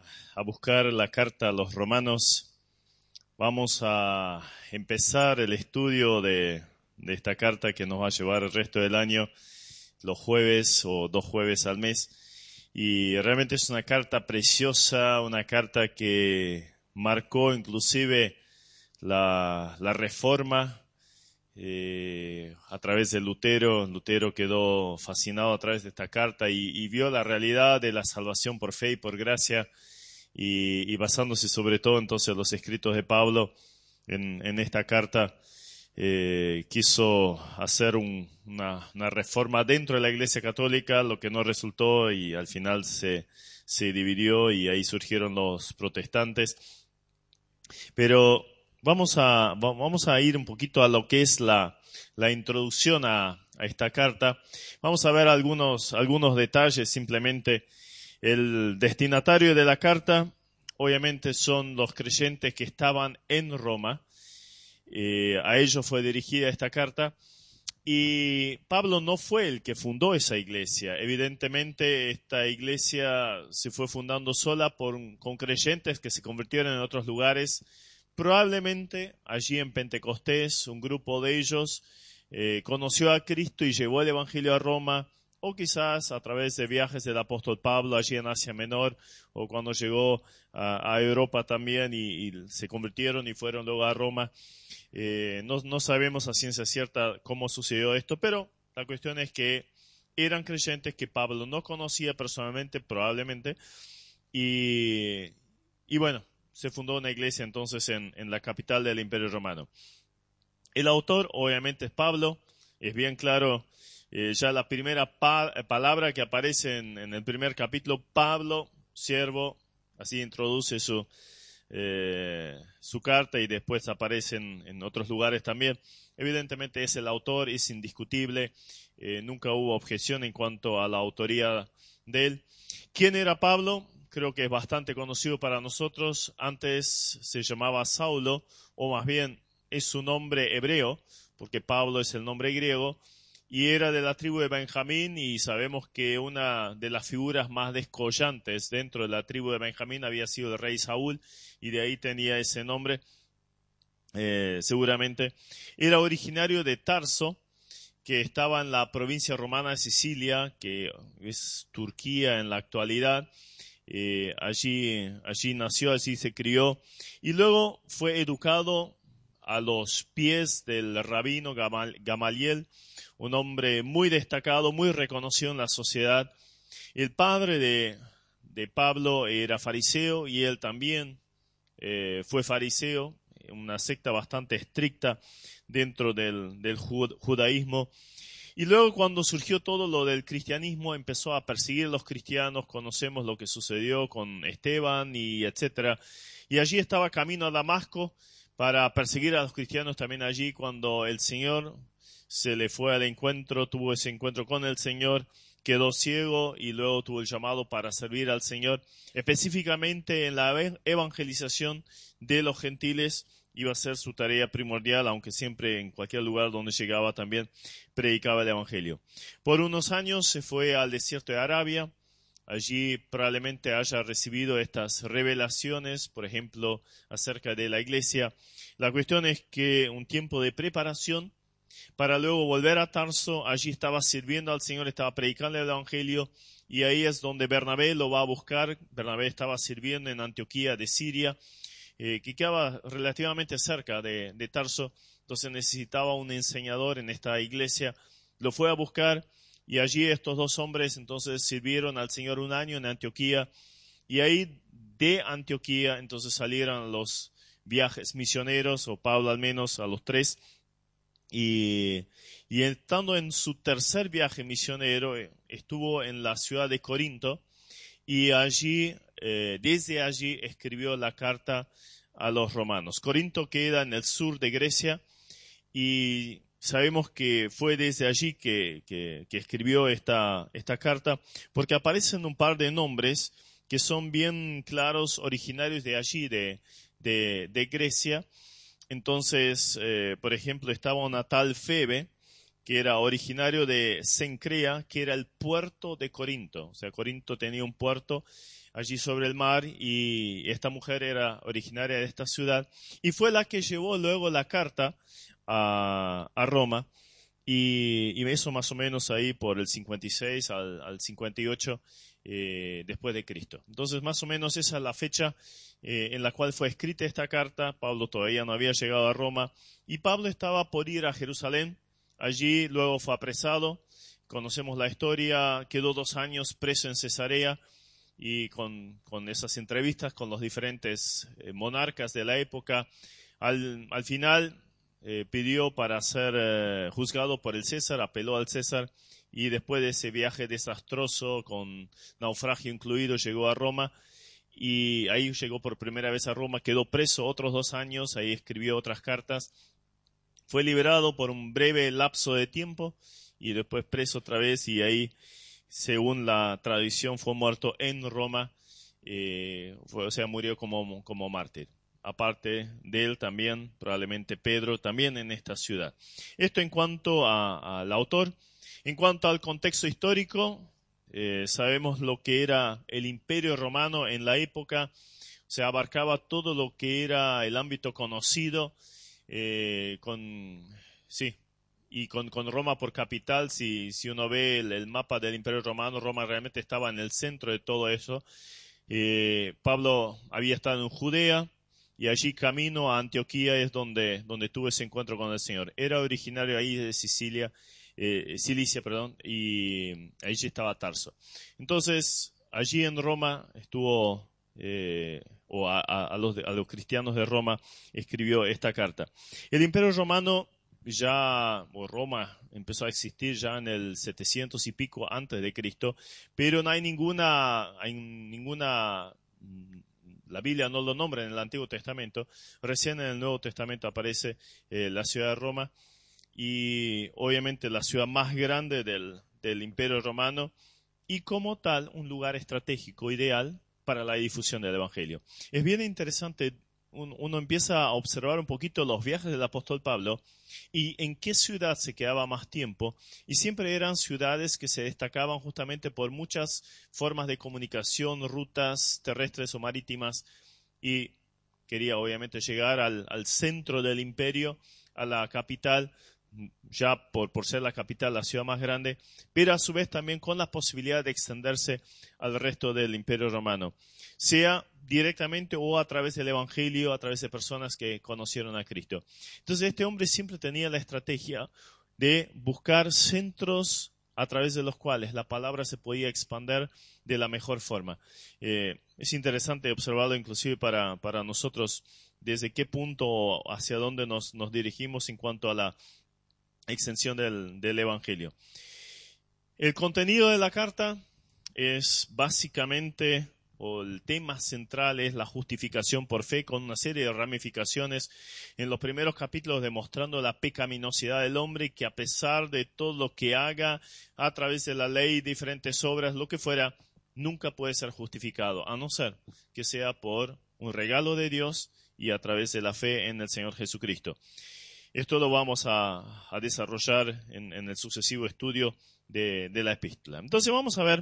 a buscar la carta a los Romanos. Vamos a empezar el estudio de esta carta que nos va a llevar el resto del año, los jueves o 2 jueves al mes. Y realmente es una carta preciosa, una carta que marcó inclusive la reforma a través de Lutero. Lutero quedó fascinado a través de esta carta y vio la realidad de la salvación por fe y por gracia, y basándose sobre todo entonces en los escritos de Pablo en esta carta, quiso hacer una reforma dentro de la Iglesia Católica, lo que no resultó, y al final se dividió y ahí surgieron los protestantes. Pero vamos a ir un poquito a lo que es la introducción a esta carta. Vamos a ver algunos detalles simplemente. El destinatario de la carta, obviamente, son los creyentes que estaban en Roma. A ellos fue dirigida esta carta. Y Pablo no fue el que fundó esa iglesia. Evidentemente, esta iglesia se fue fundando sola con creyentes que se convirtieron en otros lugares. Probablemente allí en Pentecostés un grupo de ellos conoció a Cristo y llevó el Evangelio a Roma, o quizás a través de viajes del apóstol Pablo allí en Asia Menor, o cuando llegó a Europa también y se convirtieron y fueron luego a Roma. No sabemos a ciencia cierta cómo sucedió esto, pero la cuestión es que eran creyentes que Pablo no conocía personalmente, probablemente, y bueno, se fundó una iglesia entonces en la capital del Imperio Romano. El autor obviamente es Pablo. Es bien claro ya la primera palabra que aparece en el primer capítulo: Pablo, siervo. Así introduce su carta, y después aparece en otros lugares también. Evidentemente es el autor, es indiscutible. Nunca hubo objeción en cuanto a la autoría de él. ¿Quién era Pablo? Creo que es bastante conocido para nosotros. Antes se llamaba Saulo, o más bien es su nombre hebreo, porque Pablo es el nombre griego, y era de la tribu de Benjamín, y sabemos que una de las figuras más descollantes dentro de la tribu de Benjamín había sido el rey Saúl, y de ahí tenía ese nombre, seguramente. Era originario de Tarso, que estaba en la provincia romana de Sicilia, que es Turquía en la actualidad. Allí nació, allí se crió, y luego fue educado a los pies del rabino Gamaliel, un hombre muy destacado, muy reconocido en la sociedad. El padre de Pablo era fariseo, y él también fue fariseo, una secta bastante estricta dentro del judaísmo. Y luego, cuando surgió todo lo del cristianismo, empezó a perseguir a los cristianos. Conocemos lo que sucedió con Esteban y etcétera. Y allí estaba camino a Damasco para perseguir a los cristianos también allí, cuando el Señor se le fue al encuentro, tuvo ese encuentro con el Señor, quedó ciego y luego tuvo el llamado para servir al Señor, específicamente en la evangelización de los gentiles. Iba a ser su tarea primordial, aunque siempre en cualquier lugar donde llegaba también predicaba el Evangelio. Por unos años se fue al desierto de Arabia. Allí probablemente haya recibido estas revelaciones, por ejemplo, acerca de la iglesia. La cuestión es que un tiempo de preparación para luego volver a Tarso. Allí estaba sirviendo al Señor, estaba predicando el Evangelio, y ahí es donde Bernabé lo va a buscar. Bernabé estaba sirviendo en Antioquía de Siria, que quedaba relativamente cerca de Tarso. Entonces necesitaba un enseñador en esta iglesia. Lo fue a buscar, y allí estos dos hombres entonces sirvieron al Señor 1 año en Antioquía, y ahí de Antioquía entonces salieron los viajes misioneros, o Pablo al menos a los 3, y estando en su tercer viaje misionero estuvo en la ciudad de Corinto, y allí, desde allí escribió la carta a los romanos. Corinto queda en el sur de Grecia, y sabemos que fue desde allí que escribió esta carta, porque aparecen un par de nombres que son bien claros, originarios de allí, de Grecia. Entonces, por ejemplo, estaba una tal Febe, que era originario de Cencrea, que era el puerto de Corinto. O sea, Corinto tenía un puerto allí sobre el mar, y esta mujer era originaria de esta ciudad y fue la que llevó luego la carta a Roma, y eso más o menos ahí por el 56 al 58 después de Cristo. Entonces más o menos esa es la fecha en la cual fue escrita esta carta. Pablo todavía no había llegado a Roma y Pablo estaba por ir a Jerusalén. Allí luego fue apresado. Conocemos la historia, quedó 2 años preso en Cesarea, y con esas entrevistas con los diferentes monarcas de la época, al final pidió para ser juzgado por el César, apeló al César, y después de ese viaje desastroso, con naufragio incluido, llegó a Roma, y ahí llegó por primera vez a Roma, quedó preso otros 2 años, ahí escribió otras cartas, fue liberado por un breve lapso de tiempo, y después preso otra vez, y ahí, según la tradición, fue muerto en Roma, o sea, murió como mártir. Aparte de él también, probablemente Pedro, también en esta ciudad. Esto en cuanto al autor. En cuanto al contexto histórico, sabemos lo que era el Imperio Romano en la época, o sea, abarcaba todo lo que era el ámbito conocido, con Roma por capital. Si uno ve el mapa del Imperio Romano, Roma realmente estaba en el centro de todo eso. Pablo había estado en Judea, y allí camino a Antioquía es donde tuvo ese encuentro con el Señor. Era originario ahí de Cilicia, y allí estaba Tarso. Entonces, allí en Roma estuvo, a los cristianos de Roma escribió esta carta. El Imperio Romano Roma empezó a existir ya en el 700 y pico antes de Cristo, pero no hay ninguna, la Biblia no lo nombra en el Antiguo Testamento. Recién en el Nuevo Testamento aparece la ciudad de Roma, y obviamente la ciudad más grande del Imperio Romano, y como tal un lugar estratégico ideal para la difusión del Evangelio. Es bien interesante, uno empieza a observar un poquito los viajes del apóstol Pablo y en qué ciudad se quedaba más tiempo, y siempre eran ciudades que se destacaban justamente por muchas formas de comunicación, rutas terrestres o marítimas, y quería obviamente llegar al centro del imperio, a la capital, ya por ser la capital, la ciudad más grande, pero a su vez también con la posibilidad de extenderse al resto del Imperio Romano, sea directamente o a través del Evangelio, a través de personas que conocieron a Cristo. Entonces este hombre siempre tenía la estrategia de buscar centros a través de los cuales la palabra se podía expandir de la mejor forma. Es interesante observarlo inclusive para nosotros, desde qué punto o hacia dónde nos dirigimos en cuanto a la extensión del Evangelio. El contenido de la carta es básicamente, o el tema central es la justificación por fe, con una serie de ramificaciones en los primeros capítulos demostrando la pecaminosidad del hombre, que a pesar de todo lo que haga a través de la ley, diferentes obras, lo que fuera, nunca puede ser justificado, a no ser que sea por un regalo de Dios y a través de la fe en el Señor Jesucristo. Esto lo vamos a desarrollar en el sucesivo estudio de la epístola. Entonces vamos a ver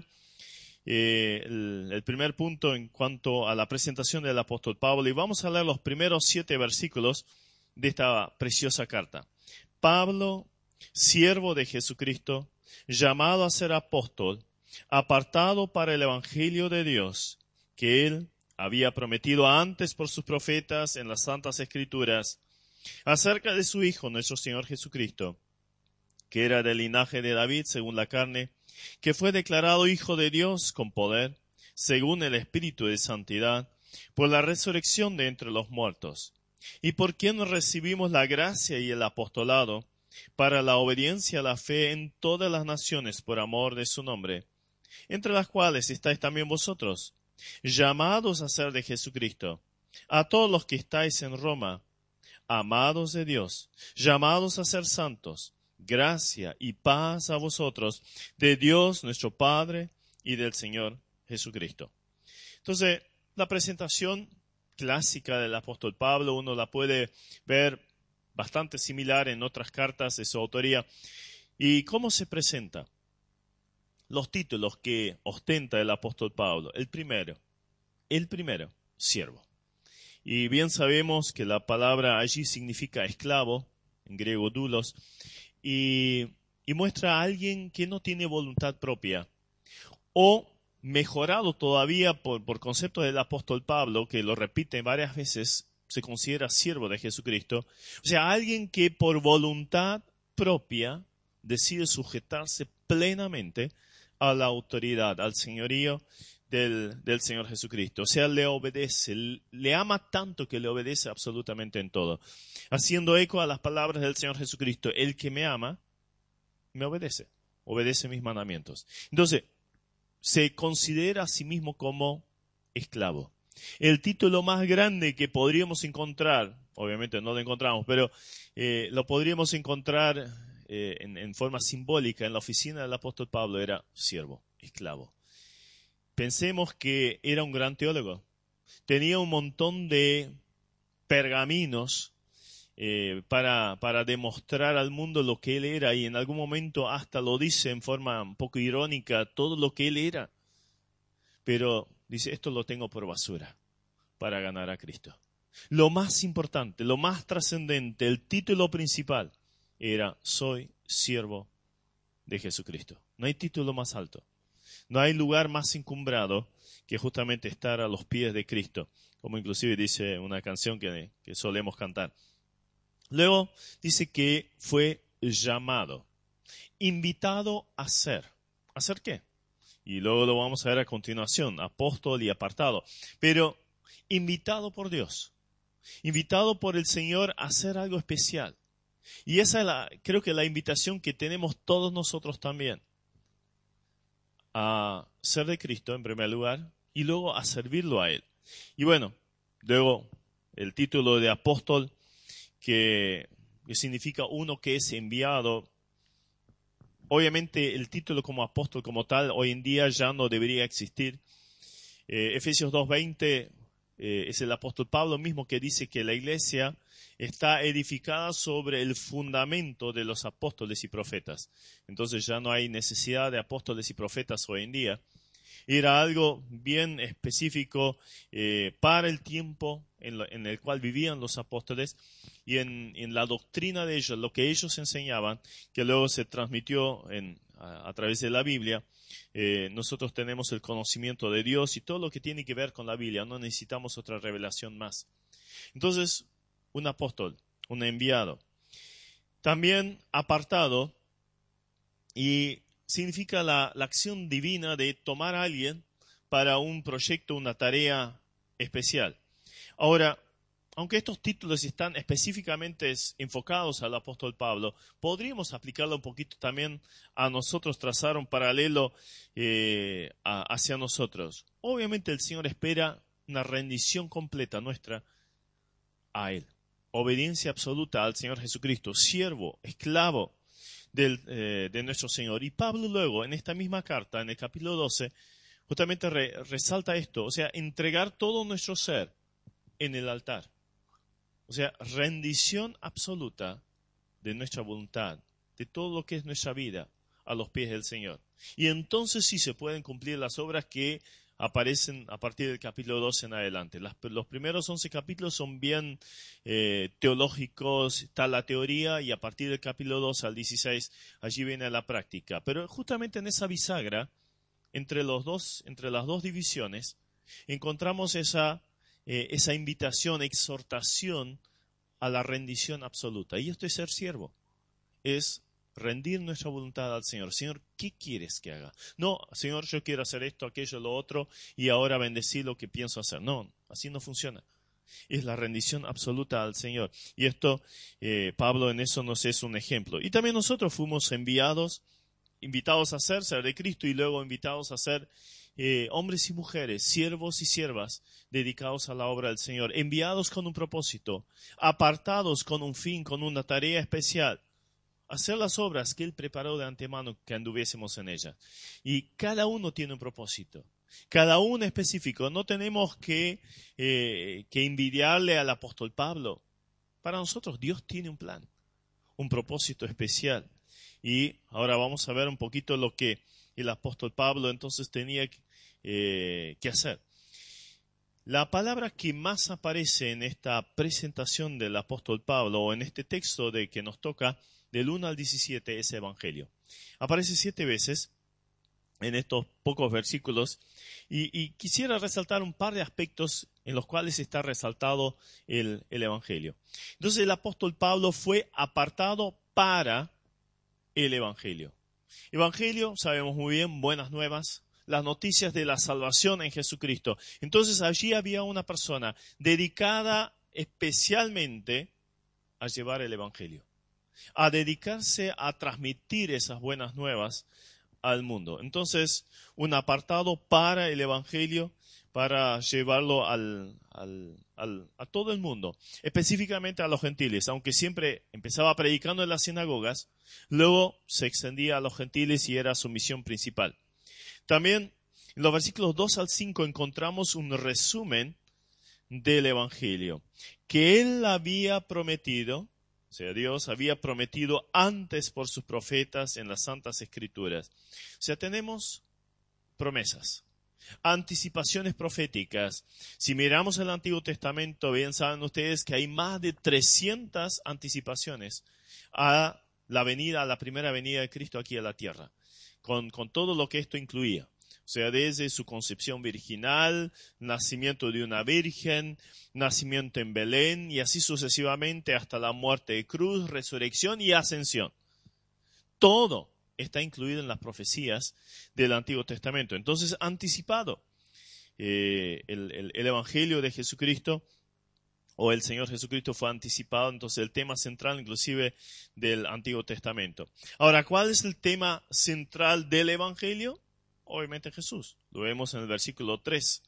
el primer punto en cuanto a la presentación del apóstol Pablo, y vamos a leer los primeros 7 versículos de esta preciosa carta. Pablo, siervo de Jesucristo, llamado a ser apóstol, apartado para el evangelio de Dios, que él había prometido antes por sus profetas en las santas escrituras, acerca de su Hijo, nuestro Señor Jesucristo, que era del linaje de David según la carne, que fue declarado Hijo de Dios con poder, según el Espíritu de santidad, por la resurrección de entre los muertos, y por quien recibimos la gracia y el apostolado, para la obediencia a la fe en todas las naciones por amor de su nombre, entre las cuales estáis también vosotros, llamados a ser de Jesucristo, a todos los que estáis en Roma, amados de Dios, llamados a ser santos, gracia y paz a vosotros, de Dios nuestro Padre y del Señor Jesucristo. Entonces, la presentación clásica del apóstol Pablo, uno la puede ver bastante similar en otras cartas de su autoría. ¿Y cómo se presenta? Los títulos que ostenta el apóstol Pablo. El primero, El primero, siervo. Y bien sabemos que la palabra allí significa esclavo, en griego doulos, y muestra a alguien que no tiene voluntad propia, o mejorado todavía por concepto del apóstol Pablo, que lo repite varias veces, se considera siervo de Jesucristo. O sea, alguien que por voluntad propia decide sujetarse plenamente a la autoridad, al señorío del Señor Jesucristo. O sea, le obedece, le ama tanto que le obedece absolutamente en todo. Haciendo eco a las palabras del Señor Jesucristo, el que me ama, me obedece, obedece mis mandamientos. Entonces, se considera a sí mismo como esclavo. El título más grande que podríamos encontrar, obviamente no lo encontramos, pero lo podríamos encontrar en forma simbólica en la oficina del apóstol Pablo, era siervo, esclavo. Pensemos que era un gran teólogo. Tenía un montón de pergaminos para demostrar al mundo lo que él era, y en algún momento hasta lo dice en forma un poco irónica, todo lo que él era. Pero dice, esto lo tengo por basura para ganar a Cristo. Lo más importante, lo más trascendente, el título principal era, soy siervo de Jesucristo. No hay título más alto. No hay lugar más encumbrado que justamente estar a los pies de Cristo, como inclusive dice una canción que solemos cantar. Luego dice que fue llamado, invitado a ser. ¿A ser qué? Y luego lo vamos a ver a continuación, apóstol y apartado. Pero invitado por Dios, invitado por el Señor a hacer algo especial. Y esa es creo que la invitación que tenemos todos nosotros también. A ser de Cristo en primer lugar y luego a servirlo a Él. Y bueno, luego el título de apóstol que significa uno que es enviado. Obviamente el título como apóstol como tal hoy en día ya no debería existir. Efesios 2:20 es el apóstol Pablo mismo que dice que la iglesia está edificada sobre el fundamento de los apóstoles y profetas. Entonces ya no hay necesidad de apóstoles y profetas hoy en día. Era algo bien específico para el tiempo en el cual vivían los apóstoles y en la doctrina de ellos, lo que ellos enseñaban, que luego se transmitió a través de la Biblia. Nosotros tenemos el conocimiento de Dios y todo lo que tiene que ver con la Biblia, no necesitamos otra revelación más. Entonces, un apóstol, un enviado. También apartado, y significa la acción divina de tomar a alguien para un proyecto, una tarea especial. Ahora, aunque estos títulos están específicamente enfocados al apóstol Pablo, podríamos aplicarlo un poquito también a nosotros, trazar un paralelo hacia nosotros. Obviamente el Señor espera una rendición completa nuestra a Él. Obediencia absoluta al Señor Jesucristo, siervo, esclavo de nuestro Señor. Y Pablo luego, en esta misma carta, en el capítulo 12, justamente resalta esto, o sea, entregar todo nuestro ser en el altar. O sea, rendición absoluta de nuestra voluntad, de todo lo que es nuestra vida, a los pies del Señor. Y entonces sí se pueden cumplir las obras que aparecen a partir del capítulo 12 en adelante. Los primeros 11 capítulos son bien teológicos, está la teoría, y a partir del capítulo 12 al 16 allí viene la práctica. Pero justamente en esa bisagra, entre las dos divisiones, encontramos esa invitación, exhortación a la rendición absoluta. Y esto es ser siervo, es rendir nuestra voluntad al Señor. Señor, ¿qué quieres que haga? No, Señor, yo quiero hacer esto, aquello, lo otro, y ahora bendecir lo que pienso hacer. No, así no funciona. Es la rendición absoluta al Señor. Y esto, Pablo en eso nos es un ejemplo. Y también nosotros fuimos invitados a ser de Cristo, y luego invitados a ser hombres y mujeres, siervos y siervas, dedicados a la obra del Señor, enviados con un propósito, apartados con un fin, con una tarea especial, hacer las obras que Él preparó de antemano que anduviésemos en ellas. Y cada uno tiene un propósito, cada uno específico. No tenemos que envidiarle al apóstol Pablo. Para nosotros Dios tiene un plan, un propósito especial. Y ahora vamos a ver un poquito lo que el apóstol Pablo entonces tenía que hacer. La palabra que más aparece en esta presentación del apóstol Pablo, o en este texto de que nos toca, del 1 al 17, es evangelio. Aparece 7 veces en estos pocos versículos, y quisiera resaltar un par de aspectos en los cuales está resaltado el evangelio. Entonces el apóstol Pablo fue apartado para el evangelio. Evangelio, sabemos muy bien, buenas nuevas, las noticias de la salvación en Jesucristo. Entonces allí había una persona dedicada especialmente a llevar el evangelio, a dedicarse a transmitir esas buenas nuevas al mundo. Entonces, un apartado para el evangelio, para llevarlo a todo el mundo, específicamente a los gentiles, aunque siempre empezaba predicando en las sinagogas, luego se extendía a los gentiles y era su misión principal. También en los versículos 2 al 5 encontramos un resumen del evangelio, que él había prometido, o sea, Dios había prometido antes por sus profetas en las Santas Escrituras. O sea, tenemos promesas, anticipaciones proféticas. Si miramos el Antiguo Testamento, bien saben ustedes que hay más de 300 anticipaciones a la primera venida de Cristo aquí a la tierra, con todo lo que esto incluía. O sea, desde su concepción virginal, nacimiento de una virgen, nacimiento en Belén y así sucesivamente hasta la muerte de cruz, resurrección y ascensión. Todo está incluido en las profecías del Antiguo Testamento. Entonces, anticipado el Evangelio de Jesucristo, o el Señor Jesucristo fue anticipado, entonces el tema central inclusive del Antiguo Testamento. Ahora, ¿cuál es el tema central del Evangelio? Obviamente Jesús. Lo vemos en el versículo 3.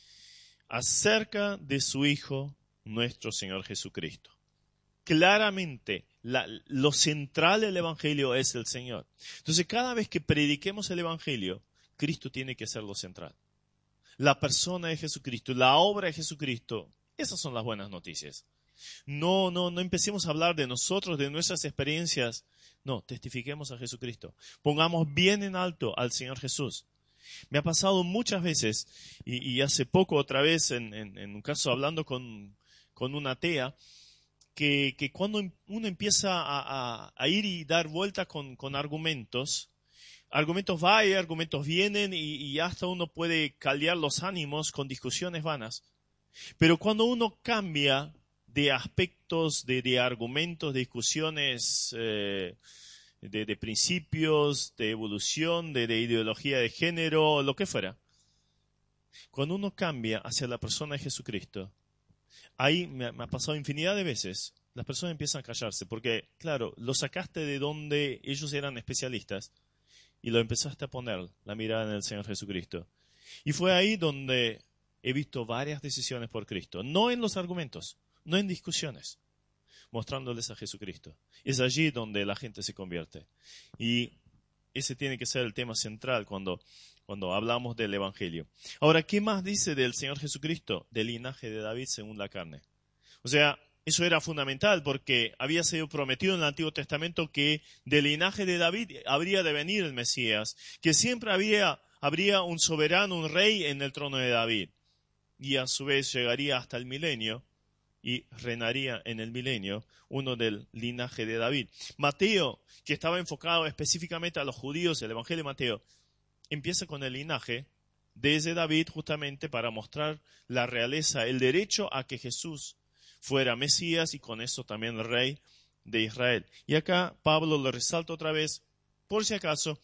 Acerca de su Hijo, nuestro Señor Jesucristo. Claramente, lo central del Evangelio es el Señor. Entonces, cada vez que prediquemos el Evangelio, Cristo tiene que ser lo central. La persona de Jesucristo, la obra de Jesucristo, esas son las buenas noticias. No empecemos a hablar de nosotros, de nuestras experiencias. No, testifiquemos a Jesucristo. Pongamos bien en alto al Señor Jesús. Me ha pasado muchas veces, y hace poco otra vez, en un caso hablando con una atea, que cuando uno empieza a ir y dar vuelta con argumentos va y argumentos vienen, y hasta uno puede caldear los ánimos con discusiones vanas. Pero cuando uno cambia de aspectos, de argumentos, de discusiones, de principios, de evolución, de ideología de género, lo que fuera, cuando uno cambia hacia la persona de Jesucristo, ahí me ha pasado infinidad de veces, las personas empiezan a callarse, porque, claro, lo sacaste de donde ellos eran especialistas y lo empezaste a poner la mirada en el Señor Jesucristo. Y fue ahí donde he visto varias decisiones por Cristo, no en los argumentos, no en discusiones, mostrándoles a Jesucristo. Es allí donde la gente se convierte. Y ese tiene que ser el tema central cuando hablamos del Evangelio. Ahora, ¿qué más dice del Señor Jesucristo? Del linaje de David según la carne. O sea, eso era fundamental porque había sido prometido en el Antiguo Testamento que del linaje de David habría de venir el Mesías, que siempre habría un soberano, un rey en el trono de David. Y a su vez llegaría hasta el milenio y reinaría en el milenio uno del linaje de David. Mateo, que estaba enfocado específicamente a los judíos, el Evangelio de Mateo, empieza con el linaje desde David justamente para mostrar la realeza, el derecho a que Jesús fuera Mesías y con eso también el rey de Israel. Y acá Pablo lo resalta otra vez, por si acaso,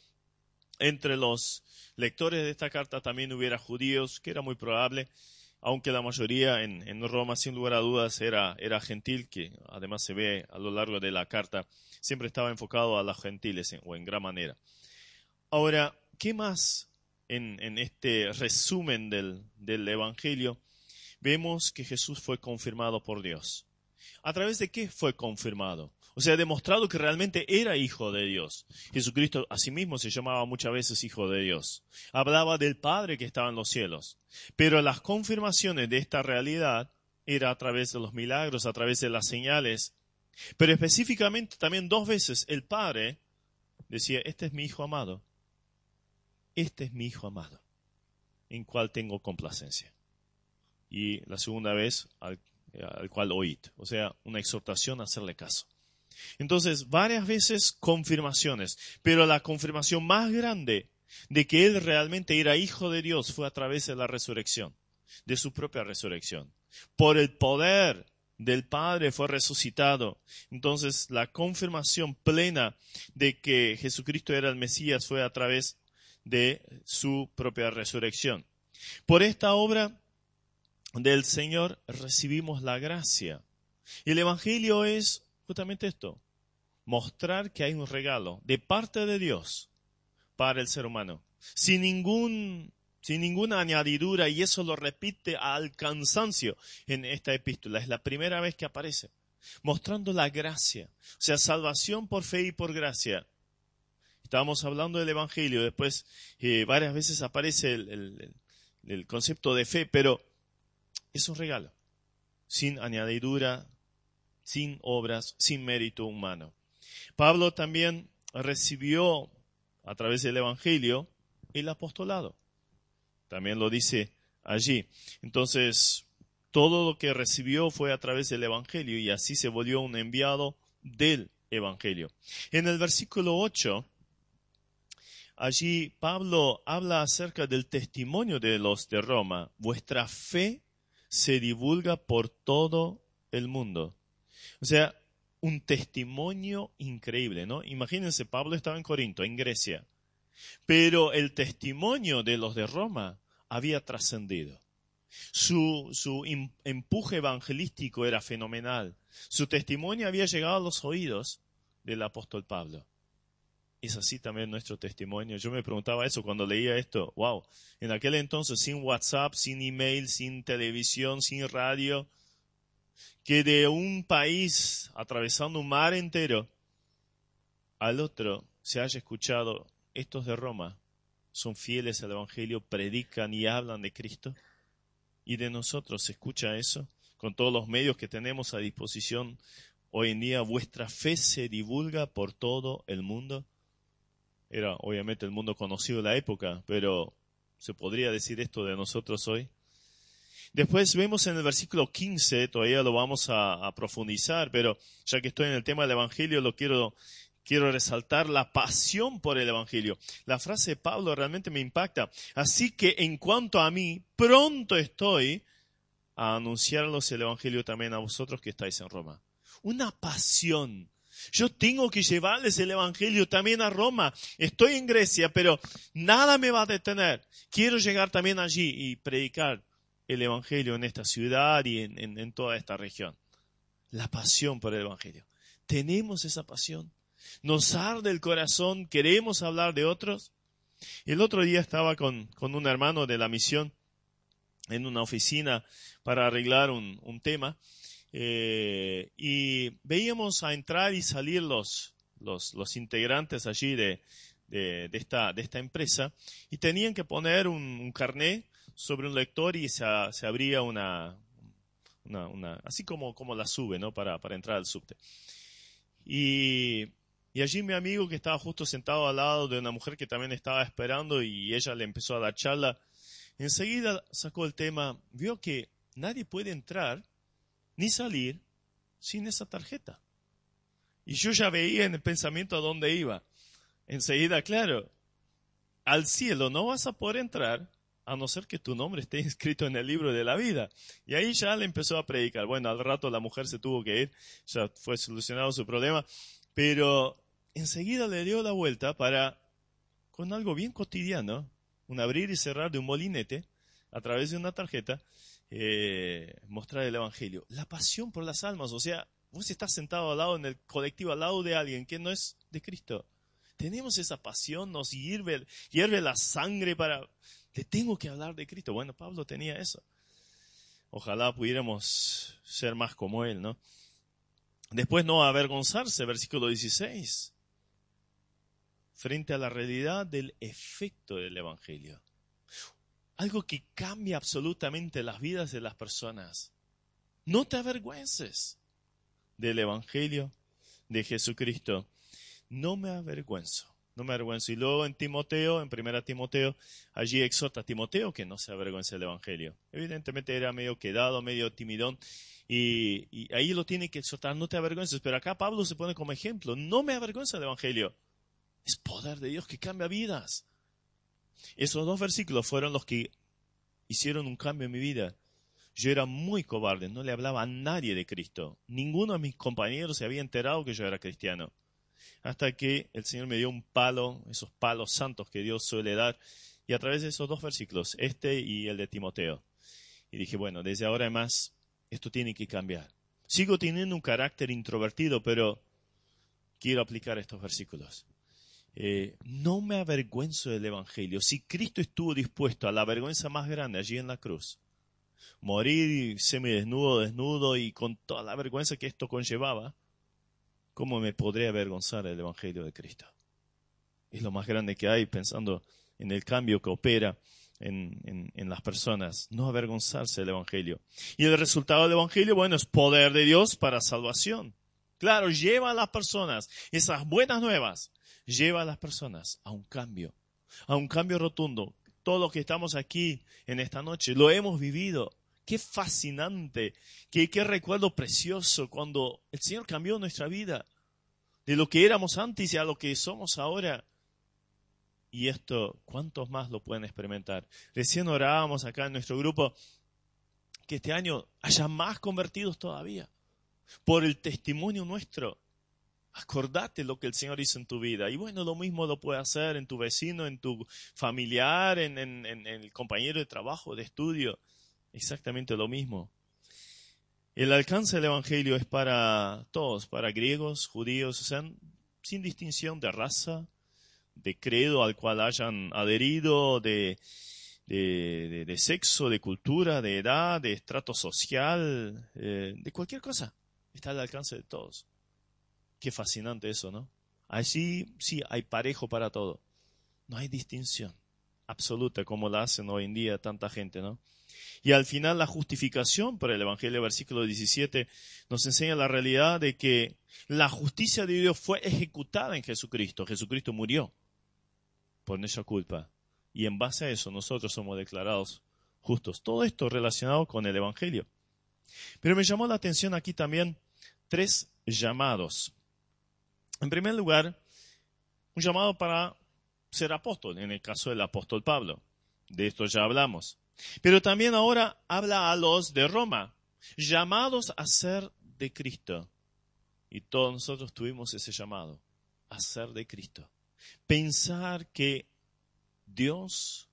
entre los lectores de esta carta también hubiera judíos, que era muy probable, aunque la mayoría en Roma, sin lugar a dudas, era gentil, que además se ve a lo largo de la carta, siempre estaba enfocado a los gentiles, o en gran manera. Ahora, ¿qué más en este resumen del Evangelio? Vemos que Jesús fue confirmado por Dios. ¿A través de qué fue confirmado? O sea, demostrado que realmente era hijo de Dios. Jesucristo a sí mismo se llamaba muchas veces hijo de Dios. Hablaba del Padre que estaba en los cielos. Pero las confirmaciones de esta realidad era a través de los milagros, a través de las señales. Pero específicamente también 2 veces el Padre decía, este es mi hijo amado. Este es mi hijo amado, en cual tengo complacencia. y la segunda vez al cual oíd. O sea, una exhortación a hacerle caso. Entonces, varias veces confirmaciones, pero la confirmación más grande de que él realmente era hijo de Dios fue a través de la resurrección, de su propia resurrección. Por el poder del Padre fue resucitado. Entonces, la confirmación plena de que Jesucristo era el Mesías fue a través de su propia resurrección. Por esta obra del Señor recibimos la gracia. Y el Evangelio es justamente esto, mostrar que hay un regalo de parte de Dios para el ser humano, sin ninguna añadidura, y eso lo repite al cansancio en esta epístola. Es la primera vez que aparece, mostrando la gracia, o sea, salvación por fe y por gracia. Estábamos hablando del Evangelio, después varias veces aparece el concepto de fe, pero es un regalo, sin añadidura, sin obras, sin mérito humano. Pablo también recibió a través del Evangelio el apostolado. También lo dice allí. Entonces, todo lo que recibió fue a través del Evangelio y así se volvió un enviado del Evangelio. En el versículo 8, allí Pablo habla acerca del testimonio de los de Roma. Vuestra fe se divulga por todo el mundo. O sea, un testimonio increíble, ¿no? Imagínense, Pablo estaba en Corinto, en Grecia, pero el testimonio de los de Roma había trascendido. Su empuje evangelístico era fenomenal. Su testimonio había llegado a los oídos del apóstol Pablo. Es así también nuestro testimonio. Yo me preguntaba eso cuando leía esto. Wow, en aquel entonces sin WhatsApp, sin email, sin televisión, sin radio, que de un país atravesando un mar entero al otro se haya escuchado, estos de Roma son fieles al Evangelio, predican y hablan de Cristo. Y de nosotros se escucha eso, con todos los medios que tenemos a disposición hoy en día. Vuestra fe se divulga por todo el mundo. Era obviamente el mundo conocido de la época, pero ¿se podría decir esto de nosotros hoy? Después vemos en el versículo 15, todavía lo vamos a profundizar, pero ya que estoy en el tema del Evangelio, quiero resaltar la pasión por el Evangelio. La frase de Pablo realmente me impacta. Así que en cuanto a mí, pronto estoy a anunciarlos el Evangelio también a vosotros que estáis en Roma. Una pasión. Yo tengo que llevarles el Evangelio también a Roma. Estoy en Grecia, pero nada me va a detener. Quiero llegar también allí y predicar el Evangelio en esta ciudad y en toda esta región. La pasión por el Evangelio. ¿Tenemos esa pasión? ¿Nos arde el corazón? ¿Queremos hablar de otros? El otro día estaba con un hermano de la misión en una oficina para arreglar un tema y veíamos a entrar y salir los integrantes allí de esta empresa y tenían que poner un carné sobre un lector y se abría una así como la sube, ¿no? para entrar al subte. Y allí mi amigo, que estaba justo sentado al lado de una mujer que también estaba esperando, y ella le empezó a dar charla, enseguida sacó el tema, vio que nadie puede entrar ni salir sin esa tarjeta. Y yo ya veía en el pensamiento a dónde iba. Enseguida, claro, al cielo no vas a poder entrar a no ser que tu nombre esté inscrito en el libro de la vida. Y ahí ya le empezó a predicar. Bueno, al rato la mujer se tuvo que ir, ya fue solucionado su problema, pero enseguida le dio la vuelta con algo bien cotidiano, un abrir y cerrar de un molinete, a través de una tarjeta, mostrar el Evangelio. La pasión por las almas, o sea, vos estás sentado al lado, en el colectivo, al lado de alguien que no es de Cristo. Tenemos esa pasión, nos hierve la sangre le tengo que hablar de Cristo. Bueno, Pablo tenía eso. Ojalá pudiéramos ser más como él, ¿no? Después no avergonzarse, versículo 16, frente a la realidad del efecto del Evangelio. Algo que cambia absolutamente las vidas de las personas. No te avergüences del Evangelio de Jesucristo. No me avergüenzo. No me avergüenzo. Y luego en Timoteo, en 1 Timoteo, allí exhorta a Timoteo que no se avergüence del Evangelio. Evidentemente era medio quedado, medio timidón, y ahí lo tiene que exhortar, no te avergüences. Pero acá Pablo se pone como ejemplo, no me avergüenza del Evangelio. Es poder de Dios que cambia vidas. Esos 2 versículos fueron los que hicieron un cambio en mi vida. Yo era muy cobarde, no le hablaba a nadie de Cristo. Ninguno de mis compañeros se había enterado que yo era cristiano. Hasta que el Señor me dio un palo, esos palos santos que Dios suele dar, y a través de esos 2 versículos, este y el de Timoteo. Y dije, bueno, desde ahora en más, esto tiene que cambiar. Sigo teniendo un carácter introvertido, pero quiero aplicar estos versículos. No me avergüenzo del Evangelio. Si Cristo estuvo dispuesto a la vergüenza más grande allí en la cruz, morir semidesnudo, desnudo y con toda la vergüenza que esto conllevaba, ¿cómo me podré avergonzar del Evangelio de Cristo? Es lo más grande que hay, pensando en el cambio que opera en las personas. No avergonzarse del Evangelio. Y el resultado del Evangelio, bueno, es poder de Dios para salvación. Claro, lleva a las personas, esas buenas nuevas, lleva a las personas a un cambio rotundo. Todos los que estamos aquí en esta noche lo hemos vivido. Qué fascinante, qué recuerdo precioso cuando el Señor cambió nuestra vida, de lo que éramos antes y a lo que somos ahora. Y esto, ¿cuántos más lo pueden experimentar? Recién orábamos acá en nuestro grupo que este año haya más convertidos todavía, por el testimonio nuestro. Acordate lo que el Señor hizo en tu vida. Y bueno, lo mismo lo puede hacer en tu vecino, en tu familiar, en el compañero de trabajo, de estudio. Exactamente lo mismo. El alcance del Evangelio es para todos, para griegos, judíos, o sea, sin distinción de raza, de credo al cual hayan adherido, de sexo, de cultura, de edad, de estrato social, de cualquier cosa. Está al alcance de todos. Qué fascinante eso, ¿no? Allí sí hay parejo para todo. No hay distinción absoluta como la hacen hoy en día tanta gente, ¿no? Y al final la justificación por el Evangelio, versículo 17, nos enseña la realidad de que la justicia de Dios fue ejecutada en Jesucristo. Jesucristo murió por nuestra culpa. Y en base a eso nosotros somos declarados justos. Todo esto relacionado con el Evangelio. Pero me llamó la atención aquí también 3 llamados. En primer lugar, un llamado para ser apóstol, en el caso del apóstol Pablo. De esto ya hablamos. Pero también ahora habla a los de Roma, llamados a ser de Cristo. Y todos nosotros tuvimos ese llamado, a ser de Cristo. Pensar que Dios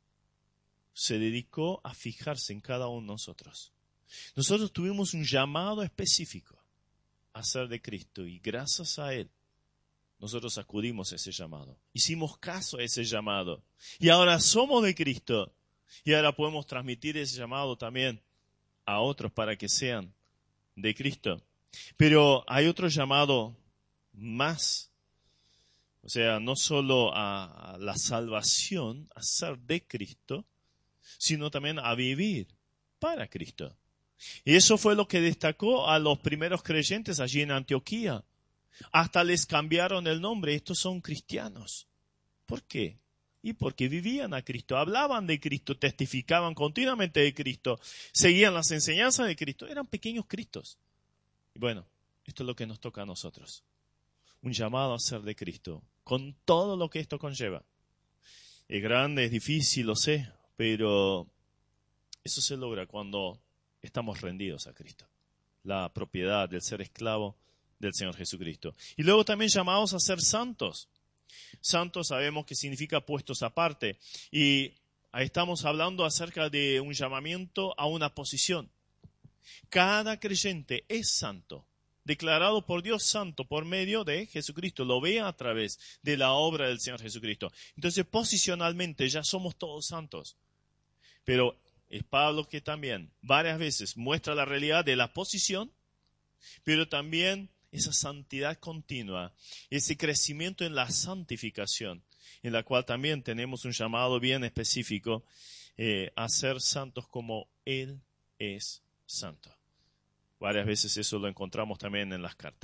se dedicó a fijarse en cada uno de nosotros. Nosotros tuvimos un llamado específico a ser de Cristo y gracias a Él nosotros acudimos a ese llamado. Hicimos caso a ese llamado y ahora somos de Cristo y ahora podemos transmitir ese llamado también a otros para que sean de Cristo. Pero hay otro llamado más, o sea, no solo a la salvación, a ser de Cristo, sino también a vivir para Cristo. Y eso fue lo que destacó a los primeros creyentes allí en Antioquía. Hasta les cambiaron el nombre. Estos son cristianos. ¿Por qué? Y porque vivían a Cristo, hablaban de Cristo, testificaban continuamente de Cristo, seguían las enseñanzas de Cristo. Eran pequeños Cristos. Y bueno, esto es lo que nos toca a nosotros. Un llamado a ser de Cristo, con todo lo que esto conlleva. Es grande, es difícil, lo sé, pero eso se logra cuando estamos rendidos a Cristo. La propiedad del ser esclavo del Señor Jesucristo. Y luego también llamados a ser santos. Santos sabemos que significa puestos aparte. Y ahí estamos hablando acerca de un llamamiento a una posición. Cada creyente es santo, declarado por Dios santo por medio de Jesucristo. Lo ve a través de la obra del Señor Jesucristo. Entonces, posicionalmente ya somos todos santos. Pero es Pablo que también varias veces muestra la realidad de la posición, pero también esa santidad continua, ese crecimiento en la santificación, en la cual también tenemos un llamado bien específico a ser santos como Él es santo. Varias veces eso lo encontramos también en las cartas.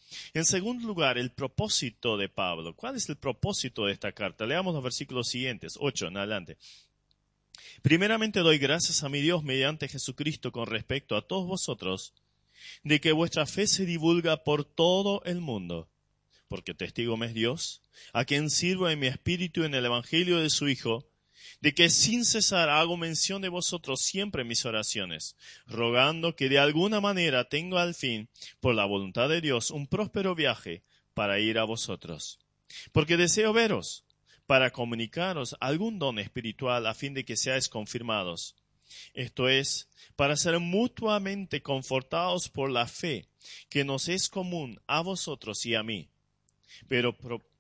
En segundo lugar, el propósito de Pablo. ¿Cuál es el propósito de esta carta? Leamos los versículos siguientes, 8 en adelante. Primeramente doy gracias a mi Dios mediante Jesucristo con respecto a todos vosotros, de que vuestra fe se divulga por todo el mundo, porque testigo me es Dios, a quien sirvo en mi espíritu en el evangelio de su Hijo, de que sin cesar hago mención de vosotros siempre en mis oraciones, rogando que de alguna manera tenga al fin, por la voluntad de Dios, un próspero viaje para ir a vosotros. Porque deseo veros, para comunicaros algún don espiritual a fin de que seáis confirmados. Esto es, para ser mutuamente confortados por la fe que nos es común a vosotros y a mí. Pero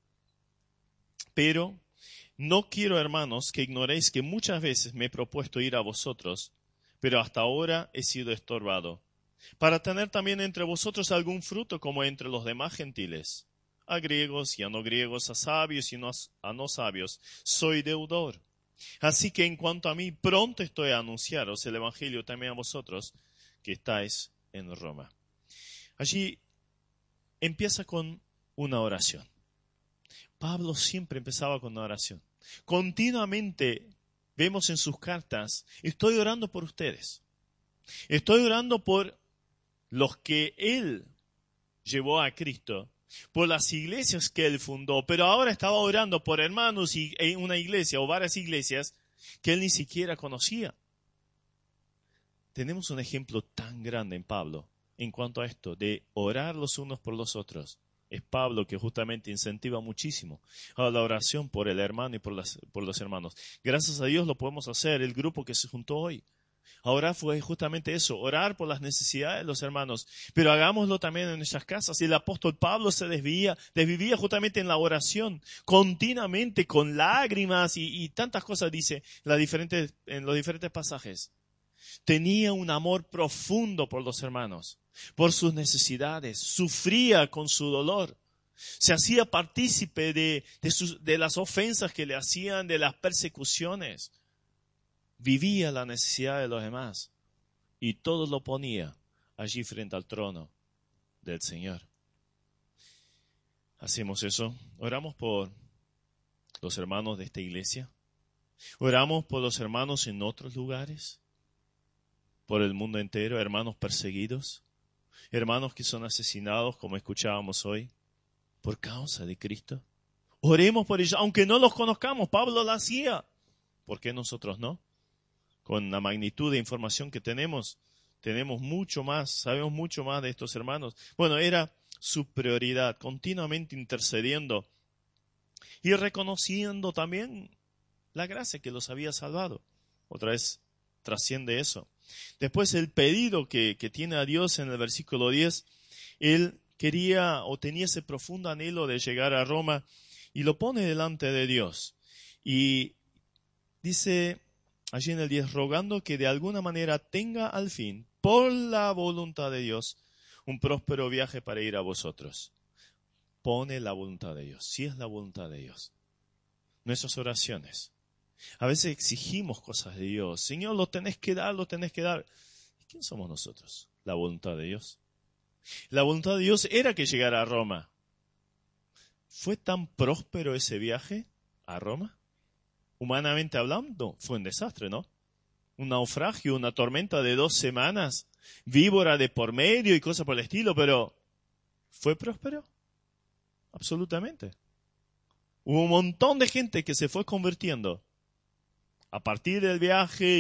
no quiero, hermanos, que ignoréis que muchas veces me he propuesto ir a vosotros, pero hasta ahora he sido estorbado, para tener también entre vosotros algún fruto como entre los demás gentiles. A griegos y a no griegos, a sabios y a no sabios, soy deudor. Así que en cuanto a mí, pronto estoy a anunciaros el evangelio también a vosotros, que estáis en Roma. Allí empieza con una oración. Pablo siempre empezaba con una oración. Continuamente vemos en sus cartas, estoy orando por ustedes. Estoy orando por los que él llevó a Cristo, por las iglesias que él fundó, pero ahora estaba orando por hermanos en una iglesia o varias iglesias que él ni siquiera conocía. Tenemos un ejemplo tan grande en Pablo en cuanto a esto, de orar los unos por los otros. Es Pablo que justamente incentiva muchísimo a la oración por el hermano y por los hermanos. Gracias a Dios lo podemos hacer, el grupo que se juntó hoy. Ahora fue justamente eso, orar por las necesidades de los hermanos, pero hagámoslo también en nuestras casas. Y el apóstol Pablo se desvivía justamente en la oración, continuamente, con lágrimas y tantas cosas, dice en los diferentes pasajes. Tenía un amor profundo por los hermanos, por sus necesidades, sufría con su dolor, se hacía partícipe de las ofensas que le hacían, de las persecuciones. Vivía la necesidad de los demás y todo lo ponía allí frente al trono del Señor. Hacemos eso, oramos por los hermanos de esta iglesia, oramos por los hermanos en otros lugares, por el mundo entero, hermanos perseguidos, hermanos que son asesinados, como escuchábamos hoy, por causa de Cristo. Oremos por ellos, aunque no los conozcamos. Pablo lo hacía. ¿Por qué nosotros no? Con la magnitud de información que tenemos mucho más, sabemos mucho más de estos hermanos. Bueno, era su prioridad, continuamente intercediendo y reconociendo también la gracia que los había salvado. Otra vez trasciende eso. Después el pedido que tiene a Dios en el versículo 10, él quería o tenía ese profundo anhelo de llegar a Roma y lo pone delante de Dios. Y dice allí en el 10, rogando que de alguna manera tenga al fin, por la voluntad de Dios, un próspero viaje para ir a vosotros. Pone la voluntad de Dios, si es la voluntad de Dios. Nuestras oraciones. A veces exigimos cosas de Dios. Señor, lo tenés que dar, lo tenés que dar. ¿Y quién somos nosotros? La voluntad de Dios. La voluntad de Dios era que llegara a Roma. ¿Fue tan próspero ese viaje a Roma? Humanamente hablando, fue un desastre, ¿no? Un naufragio, una tormenta de 2 semanas, víbora de por medio y cosas por el estilo, pero ¿fue próspero? Absolutamente. Hubo un montón de gente que se fue convirtiendo a partir del viaje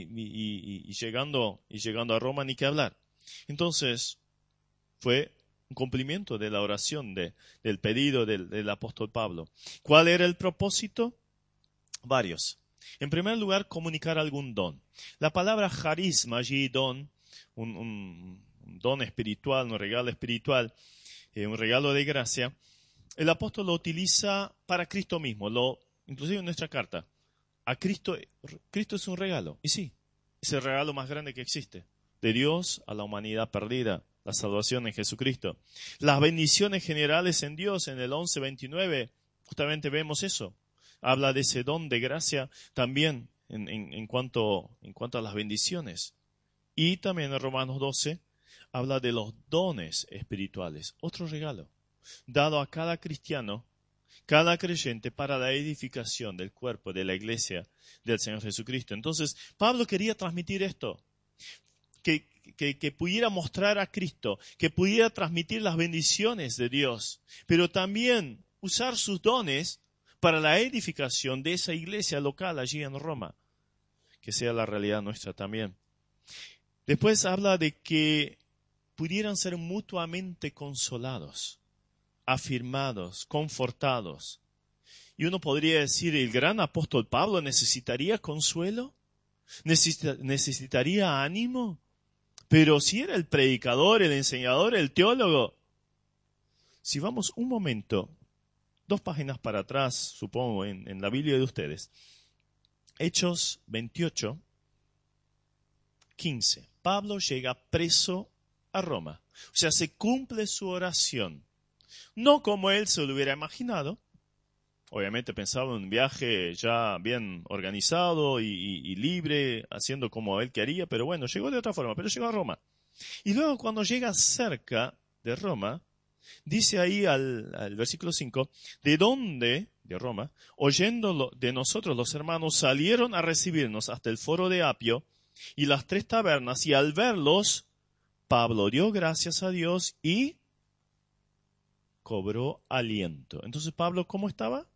y llegando a Roma, ni que hablar. Entonces, fue un cumplimiento de la oración, del pedido del apóstol Pablo. ¿Cuál era el propósito? Varios. En primer lugar, comunicar algún don. La palabra carisma, allí don, un don espiritual, un regalo espiritual, un regalo de gracia, el apóstol lo utiliza para Cristo mismo, inclusive en nuestra carta. A Cristo es un regalo, y sí, es el regalo más grande que existe, de Dios a la humanidad perdida, la salvación en Jesucristo. Las bendiciones generales en Dios, en el 11:29, justamente vemos eso. Habla de ese don de gracia también en cuanto a las bendiciones. Y también en Romanos 12 habla de los dones espirituales, otro regalo. dado a cada cristiano, cada creyente, para la edificación del cuerpo de la iglesia del Señor Jesucristo. Entonces, Pablo quería transmitir esto, que pudiera mostrar a Cristo, que pudiera transmitir las bendiciones de Dios, pero también usar sus dones para la edificación de esa iglesia local allí en Roma, que sea la realidad nuestra también. Después habla de que pudieran ser mutuamente consolados, afirmados, confortados. Y uno podría decir, ¿el gran apóstol Pablo necesitaría consuelo? ¿Necesitaría ánimo? Pero si era el predicador, el enseñador, el teólogo. Si vamos un momento, 2 páginas para atrás, supongo, en la Biblia de ustedes. Hechos 28, 15. Pablo llega preso a Roma. O sea, se cumple su oración. No como él se lo hubiera imaginado. Obviamente pensaba en un viaje ya bien organizado y libre, haciendo como él quería, pero bueno, llegó de otra forma, pero llegó a Roma. Y luego cuando llega cerca de Roma, dice ahí al versículo 5, de Roma, oyendo de nosotros los hermanos, salieron a recibirnos hasta el foro de Apio y las 3 tabernas, y al verlos, Pablo dio gracias a Dios y cobró aliento. Entonces, Pablo, ¿cómo estaba?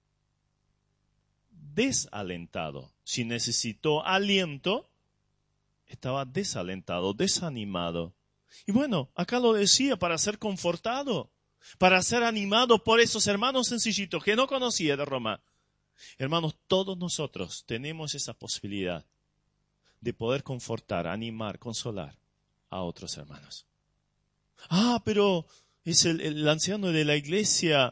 Desalentado. Si necesitó aliento, estaba desalentado, desanimado. Y bueno, acá lo decía, para ser confortado, para ser animado por esos hermanos sencillitos que no conocía de Roma. Hermanos, todos nosotros tenemos esa posibilidad de poder confortar, animar, consolar a otros hermanos. Pero es el anciano de la iglesia,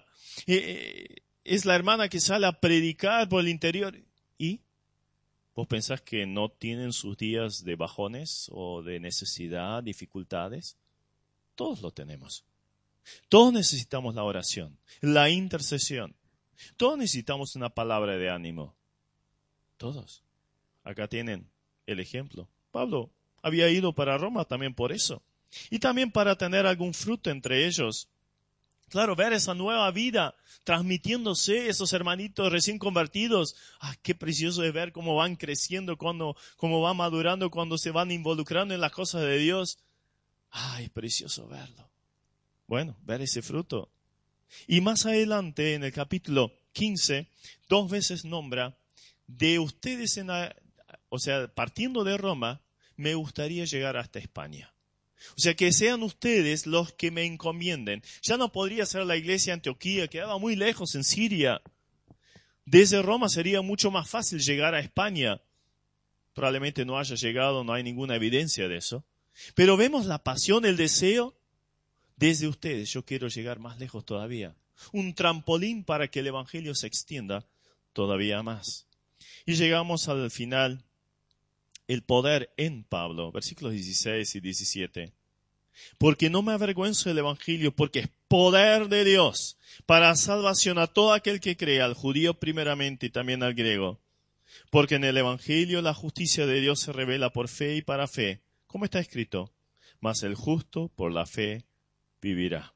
es la hermana que sale a predicar por el interior. ¿Y vos pensás que no tienen sus días de bajones o de necesidad, dificultades? Todos lo tenemos. Todos necesitamos la oración, la intercesión. Todos necesitamos una palabra de ánimo. Todos. Acá tienen el ejemplo. Pablo había ido para Roma también por eso. Y también para tener algún fruto entre ellos. Claro, ver esa nueva vida transmitiéndose, esos hermanitos recién convertidos. Qué precioso es ver cómo van creciendo, cómo van madurando, cuando se van involucrando en las cosas de Dios. Es precioso verlo. Bueno, ver ese fruto. Y más adelante, en el capítulo 15, 2 veces nombra, de ustedes, partiendo de Roma, me gustaría llegar hasta España. O sea, que sean ustedes los que me encomienden. Ya no podría ser la iglesia de Antioquía, quedaba muy lejos en Siria. Desde Roma sería mucho más fácil llegar a España. Probablemente no haya llegado, no hay ninguna evidencia de eso. Pero vemos la pasión, el deseo. Desde ustedes yo quiero llegar más lejos todavía. Un trampolín para que el evangelio se extienda todavía más. Y llegamos al final. El poder en Pablo, versículos 16 y 17. Porque no me avergüenzo del evangelio, porque es poder de Dios para salvación a todo aquel que cree, al judío primeramente y también al griego. Porque en el evangelio la justicia de Dios se revela por fe y para fe. ¿Cómo está escrito? Mas el justo por la fe vivirá.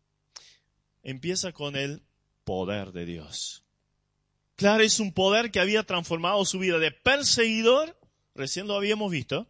Empieza con el poder de Dios. Claro, es un poder que había transformado su vida de perseguidor. Recién lo habíamos visto.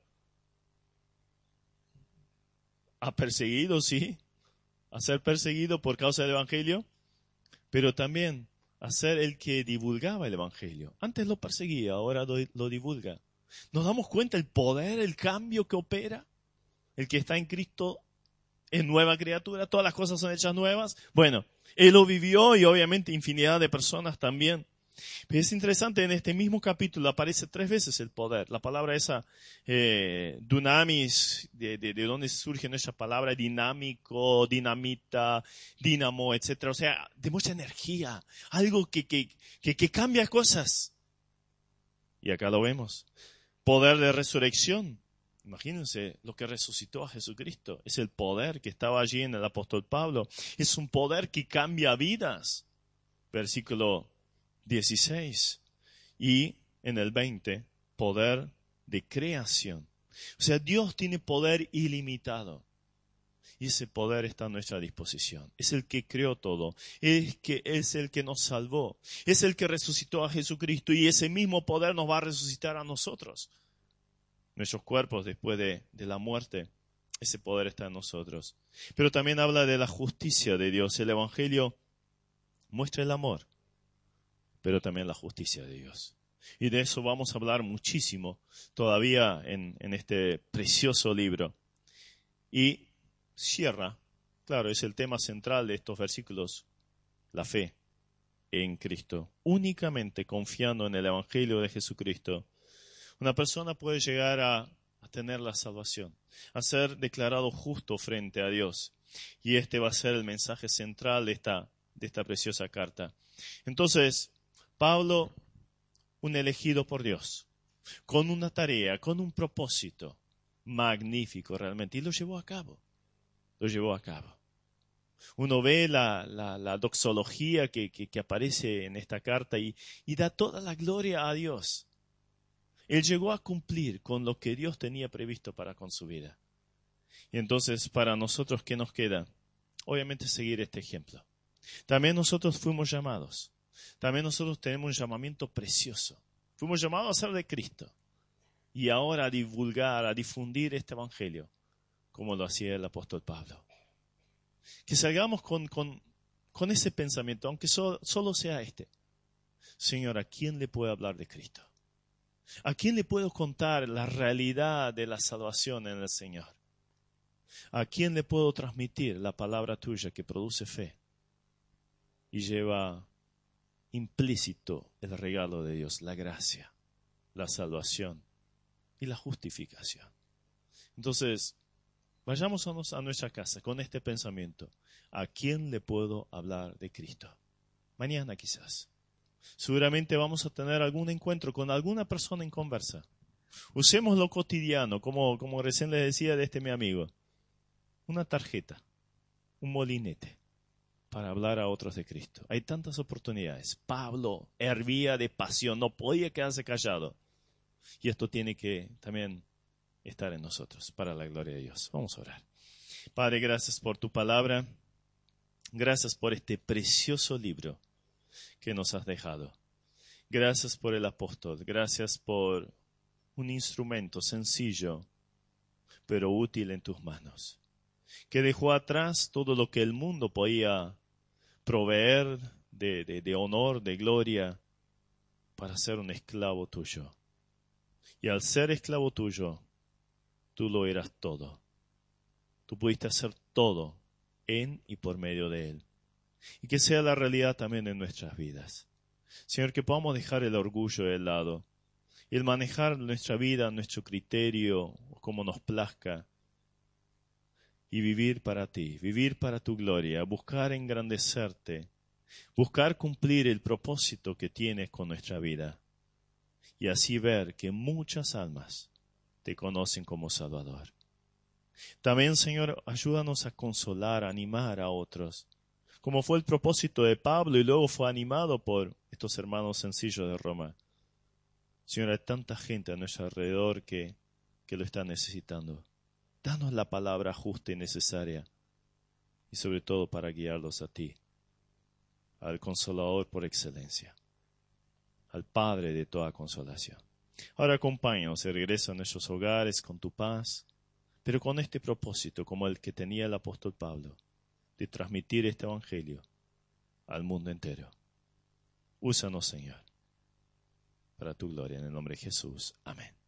A perseguido, sí. A ser perseguido por causa del evangelio. Pero también a ser el que divulgaba el evangelio. Antes lo perseguía, ahora lo divulga. ¿Nos damos cuenta el poder, el cambio que opera? El que está en Cristo es nueva criatura, todas las cosas son hechas nuevas. Bueno, él lo vivió y obviamente infinidad de personas también. Pero es interesante, en este mismo capítulo aparece 3 veces el poder. La palabra esa, dunamis, de dónde surge esa palabra, dinámico, dinamita, dínamo, etc. O sea, de mucha energía, algo que cambia cosas. Y acá lo vemos. Poder de resurrección. Imagínense lo que resucitó a Jesucristo. Es el poder que estaba allí en el apóstol Pablo. Es un poder que cambia vidas. Versículo 16 y en el 20, poder de creación. O sea, Dios tiene poder ilimitado. Y ese poder está a nuestra disposición. Es el que creó todo. Es el que nos salvó. Es el que resucitó a Jesucristo. Y ese mismo poder nos va a resucitar a nosotros. Nuestros cuerpos después de la muerte. Ese poder está en nosotros. Pero también habla de la justicia de Dios. El Evangelio muestra el amor, pero también la justicia de Dios. Y de eso vamos a hablar muchísimo todavía en este precioso libro. Y cierra, claro, es el tema central de estos versículos, la fe en Cristo. Únicamente confiando en el Evangelio de Jesucristo, una persona puede llegar a tener la salvación, a ser declarado justo frente a Dios. Y este va a ser el mensaje central de esta preciosa carta. Entonces, Pablo, un elegido por Dios, con una tarea, con un propósito magnífico realmente, y lo llevó a cabo. Uno ve la doxología que aparece en esta carta y da toda la gloria a Dios. Él llegó a cumplir con lo que Dios tenía previsto para con su vida. Y entonces, para nosotros, ¿qué nos queda? Obviamente seguir este ejemplo. También nosotros fuimos llamados. También nosotros tenemos un llamamiento precioso. Fuimos llamados a ser de Cristo. Y ahora a divulgar, a difundir este evangelio, como lo hacía el apóstol Pablo. Que salgamos con ese pensamiento, aunque solo sea este. Señor, ¿a quién le puedo hablar de Cristo? ¿A quién le puedo contar la realidad de la salvación en el Señor? ¿A quién le puedo transmitir la palabra tuya que produce fe y lleva implícito el regalo de Dios, la gracia, la salvación y la justificación? Entonces, vayamos a nuestra casa con este pensamiento. ¿A quién le puedo hablar de Cristo? Mañana quizás. Seguramente vamos a tener algún encuentro con alguna persona en conversa. Usemos lo cotidiano, como recién les decía de mi amigo. Una tarjeta, un molinete, para hablar a otros de Cristo. Hay tantas oportunidades. Pablo hervía de pasión, no podía quedarse callado. Y esto tiene que también estar en nosotros, para la gloria de Dios. Vamos a orar. Padre, gracias por tu palabra. Gracias por este precioso libro que nos has dejado. Gracias por el apóstol. Gracias por un instrumento sencillo, pero útil en tus manos, que dejó atrás todo lo que el mundo podía proveer de honor, de gloria, para ser un esclavo tuyo. Y al ser esclavo tuyo, tú lo eras todo. Tú pudiste hacer todo en y por medio de él. Y que sea la realidad también en nuestras vidas. Señor, que podamos dejar el orgullo de lado y el manejar nuestra vida, nuestro criterio, como nos plazca, y vivir para ti, vivir para tu gloria, buscar engrandecerte, buscar cumplir el propósito que tienes con nuestra vida, y así ver que muchas almas te conocen como Salvador. También, Señor, ayúdanos a consolar, a animar a otros, como fue el propósito de Pablo y luego fue animado por estos hermanos sencillos de Roma. Señor, hay tanta gente a nuestro alrededor que lo está necesitando. Danos la palabra justa y necesaria, y sobre todo para guiarlos a ti, al Consolador por excelencia, al Padre de toda consolación. Ahora acompáñanos y regresa a nuestros hogares con tu paz, pero con este propósito como el que tenía el apóstol Pablo, de transmitir este evangelio al mundo entero. Úsanos, Señor, para tu gloria, en el nombre de Jesús. Amén.